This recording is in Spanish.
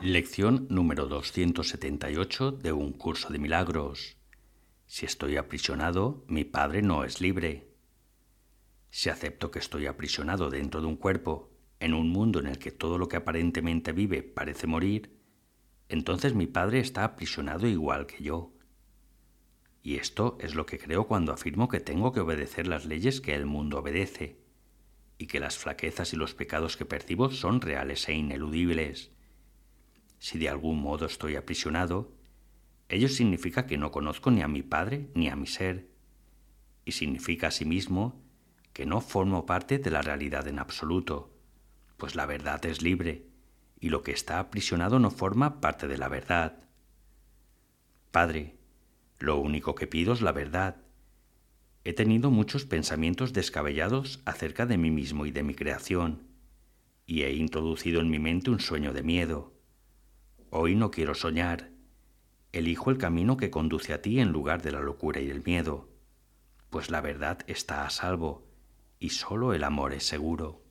Lección número 278 de un curso de milagros. Si estoy aprisionado, mi Padre no es libre. Si acepto que estoy aprisionado dentro de un cuerpo, en un mundo en el que todo lo que aparentemente vive parece morir, entonces mi Padre está aprisionado igual que yo. Y esto es lo que creo cuando afirmo que tengo que obedecer las leyes que el mundo obedece, y que las flaquezas y los pecados que percibo son reales e ineludibles. Si de algún modo estoy aprisionado, ello significa que no conozco ni a mi Padre ni a mi ser, y significa asimismo que no formo parte de la realidad en absoluto, pues la verdad es libre, y lo que está aprisionado no forma parte de la verdad. Padre, lo único que pido es la verdad. He tenido muchos pensamientos descabellados acerca de mí mismo y de mi creación, y he introducido en mi mente un sueño de miedo. Hoy no quiero soñar. Elijo el camino que conduce a ti en lugar de la locura y el miedo, pues la verdad está a salvo y solo el amor es seguro.